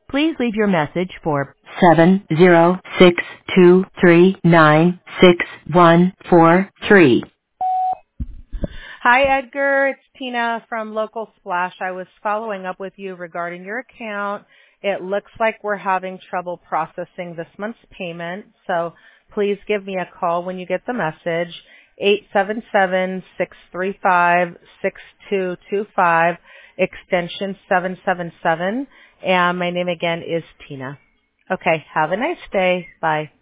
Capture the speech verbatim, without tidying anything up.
Please leave your message for seven zero six two three nine six one four three. Hi, Edgar. It's Tina from Local Splash. I was following up with you regarding your account. It looks like we're having trouble processing this month's payment, so please give me a call when you get the message, eight seven seven, six three five, six two two five, extension seven seven seven, and my name again is Tina. Okay, have a nice day. Bye.